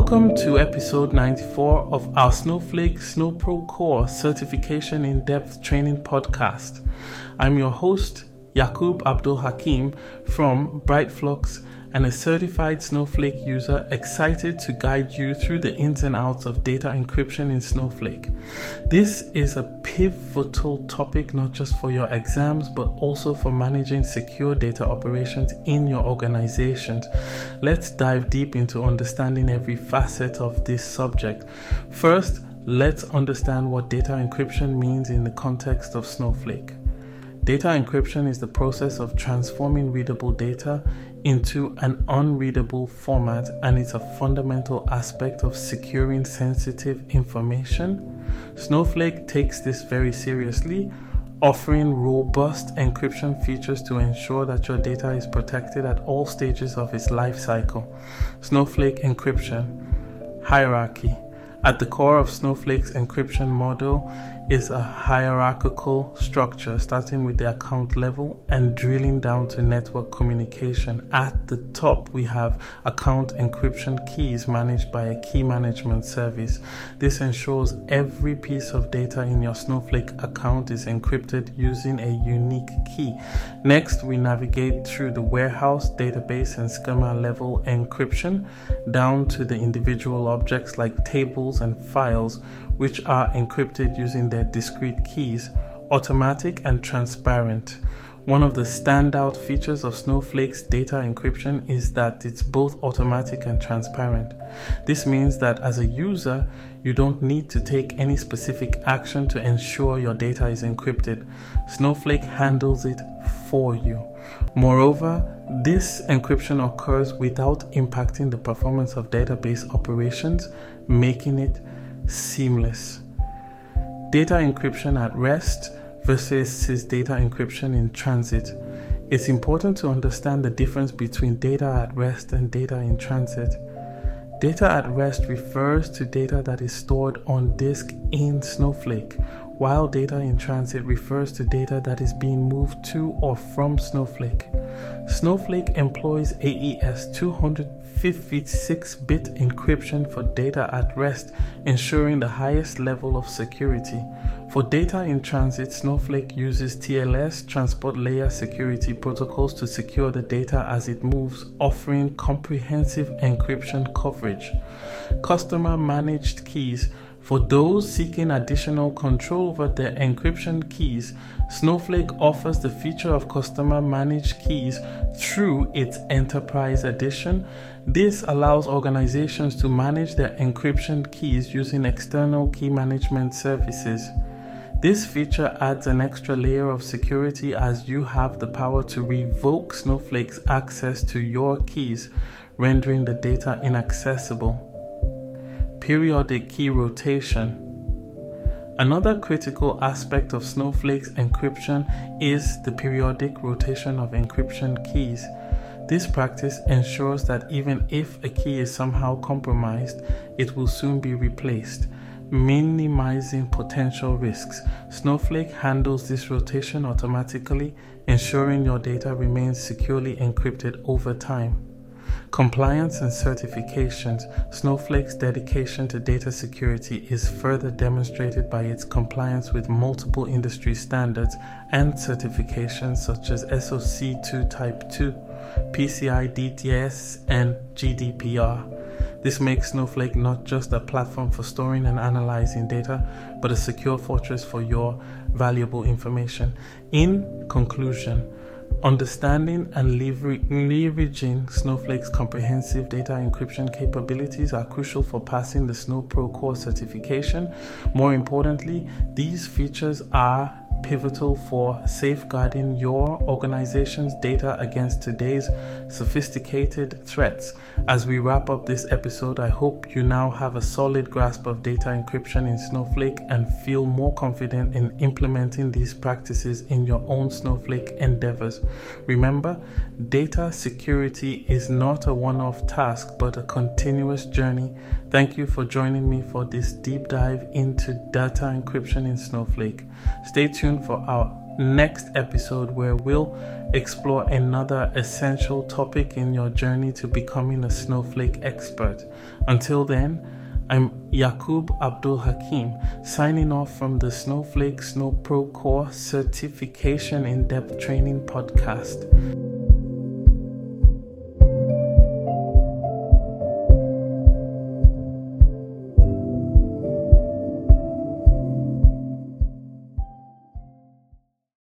Welcome to episode 94 of our Snowflake SnowPro Core Certification In-Depth Training Podcast. I'm your host, Yakub Abdul Hakim from Brightflux, and a certified Snowflake user excited to guide you through the ins and outs of data encryption in Snowflake. This is a pivotal topic not just for your exams, but also for managing secure data operations in your organizations. Let's dive deep into understanding every facet of this subject. First, let's understand what data encryption means in the context of Snowflake. Data encryption is the process of transforming readable data into an unreadable format, and it's a fundamental aspect of securing sensitive information. Snowflake takes this very seriously, offering robust encryption features to ensure that your data is protected at all stages of its life cycle. Snowflake encryption hierarchy. At the core of Snowflake's encryption model is a hierarchical structure, starting with the account level and drilling down to network communication. At the top, we have account encryption keys managed by a key management service. This ensures every piece of data in your Snowflake account is encrypted using a unique key. Next, we navigate through the warehouse, database, and schema level encryption down to the individual objects like tables and files, which are encrypted using their discrete keys, automatic and transparent. One of the standout features of Snowflake's data encryption is that it's both automatic and transparent. This means that as a user, you don't need to take any specific action to ensure your data is encrypted. Snowflake handles it for you. Moreover, this encryption occurs without impacting the performance of database operations, making it seamless. Data encryption at rest versus data encryption in transit. It's important to understand the difference between data at rest and data in transit. Data at rest refers to data that is stored on disk in Snowflake, while data in transit refers to data that is being moved to or from Snowflake. Snowflake employs AES 256-bit encryption for data at rest, ensuring the highest level of security. For data in transit, Snowflake uses TLS, Transport Layer Security protocols, to secure the data as it moves, offering comprehensive encryption coverage. Customer managed keys. For those seeking additional control over their encryption keys, Snowflake offers the feature of customer managed keys through its Enterprise Edition. This allows organizations to manage their encryption keys using external key management services. This feature adds an extra layer of security as you have the power to revoke Snowflake's access to your keys, rendering the data inaccessible. Periodic key rotation. Another critical aspect of Snowflake's encryption is the periodic rotation of encryption keys. This practice ensures that even if a key is somehow compromised, it will soon be replaced, minimizing potential risks. Snowflake handles this rotation automatically, ensuring your data remains securely encrypted over time. Compliance and certifications. Snowflake's dedication to data security is further demonstrated by its compliance with multiple industry standards and certifications such as SOC 2 Type 2, PCI DSS, and GDPR. This makes Snowflake not just a platform for storing and analyzing data, but a secure fortress for your valuable information. In conclusion, understanding and leveraging Snowflake's comprehensive data encryption capabilities are crucial for passing the SnowPro Core certification. More importantly, these features are pivotal for safeguarding your organization's data against today's sophisticated threats. As we wrap up this episode, I hope you now have a solid grasp of data encryption in Snowflake and feel more confident in implementing these practices in your own Snowflake endeavors. Remember, data security is not a one-off task, but a continuous journey. Thank you for joining me for this deep dive into data encryption in Snowflake. Stay tuned for our next episode where we'll explore another essential topic in your journey to becoming a Snowflake expert. Until then, I'm Yaqub Abdul Hakim, signing off from the Snowflake Snow Pro Core Certification in-Depth Training Podcast.